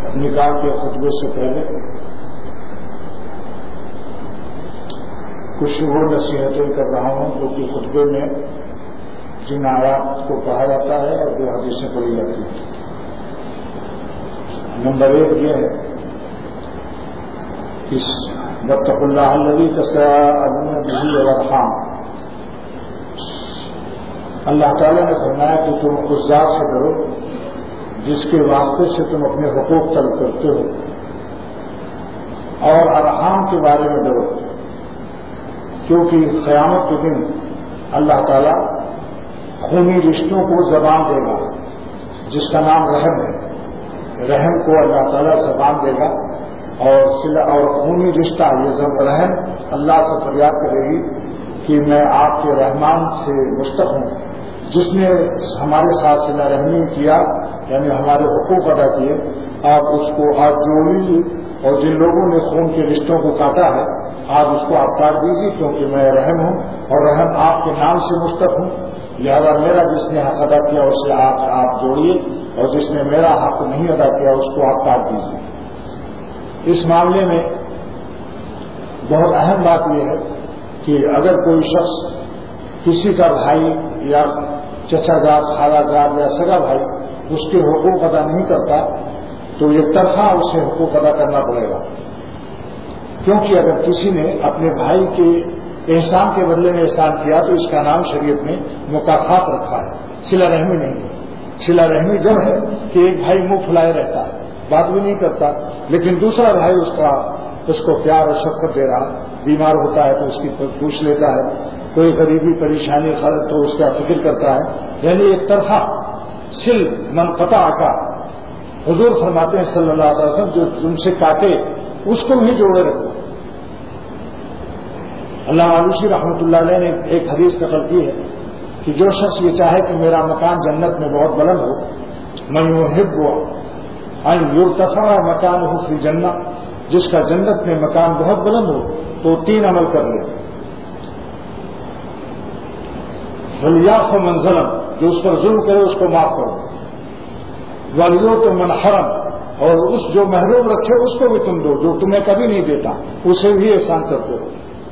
نکاح کے خطبے سے پہلے کچھ وہ نصیحتیں کر رہا ہوں جو کہ خطبے میں جن آیات کو کہا جاتا ہے اور جو حدیثیں پڑھی جاتی ہیں۔ نمبر 1 یہ ہے کہ واتقوا اللہ الذی تساءلون بہ والارحام، اللہ تعالیٰ نے فرمایا کہ تم اس ذات سے ڈرو جس کے واسطے سے تم اپنے حقوق طلب کرتے ہو، اور ارحام کے بارے میں ڈرو، کیونکہ قیامت کے دن اللہ تعالیٰ خونی رشتوں کو زبان دے گا، جس کا نام رحم ہے۔ رحم کو اللہ تعالیٰ زبان دے گا اور خونی رشتہ یہ رحم اللہ سے فریاد کرے گی کہ میں آپ کے رحمان سے مشتاق ہوں، جس نے ہمارے ساتھ صلہ رحمی کیا، یعنی ہمارے حقوق ادا کیے، آپ اس کو ہاتھ جوڑیے، اور جن لوگوں نے خون کے رشتوں کو کاٹا ہے آپ اس کو آپ کاٹ دیجیے، کیونکہ میں رحم ہوں اور رحم آپ کے نام سے مشتاق ہوں، لہذا میرا جس نے حق ادا کیا اسے آپ جوڑیے، اور جس نے میرا حق نہیں ادا کیا اس کو آپ کاٹ دیجیے۔ اس معاملے میں بہت اہم بات یہ ہے کہ اگر کوئی شخص کسی کا بھائی یا چچا زاد، خالہ زاد یا سگا بھائی اس کے حقوق ادا نہیں کرتا تو ایک طرفہ اسے حقوق ادا کرنا پڑے گا، کیونکہ اگر کسی نے اپنے بھائی کے احسان کے بدلے میں احسان کیا تو اس کا نام شریعت نے مکافات رکھا ہے، صلہ رحمی نہیں ہے۔ صلہ رحمی جب ہے کہ ایک بھائی منہ پھلائے رہتا ہے، بات بھی نہیں کرتا، لیکن دوسرا بھائی اس کو پیار اور شفقت دے رہا، بیمار ہوتا ہے تو اس کی پوچھ لیتا ہے، کوئی غریبی پریشانی خرچ تو اس کا فکر کرتا ہے، یعنی ایک طرفہ سل منقطع کا حضور فرماتے ہیں صلی اللہ علیہ وسلم جو تم سے کاٹے اس کو بھی جوڑے رکھو۔ علامہ آلوسی رحمۃ اللہ علیہ نے ایک حدیث نقل کی ہے کہ جو شخص یہ چاہے کہ میرا مکان جنت میں بہت بلند ہو، من یحب ان یرتفع مکانہ فی الجنہ، جس کا جنت میں مکان بہت بلند ہو تو 3 عمل کر لے۔ ولیعف من ظلم، جو اس پر ظلم کرے اس کو معاف کرو، ولیعط من حرم، اور اس جو محروم رکھے اس کو بھی تم دو، جو تمہیں کبھی نہیں دیتا اسے بھی احسان کرتے ہو،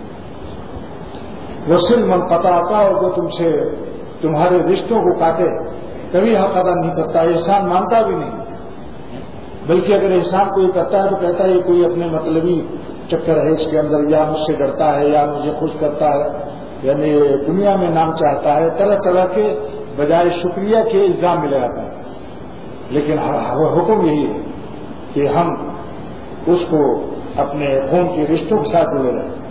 وصل من قطعتا، اور جو تم سے تمہارے رشتوں کو کاٹے کبھی حق ادا نہیں کرتا، احسان مانتا بھی نہیں، بلکہ اگر احسان کوئی کرتا ہے تو کہتا ہے یہ کوئی اپنے مطلبی چکر ہے اس کے اندر، یا مجھ سے ڈرتا ہے یا مجھے خوش کرتا ہے، یعنی دنیا میں نام چاہتا ہے، طرح طرح کے بجائے شکریہ کے الزام ملے جاتا ہے۔ لیکن حکم یہی ہے کہ ہم اس کو اپنے خون کے رشتوں کے ساتھ جڑے رہیں۔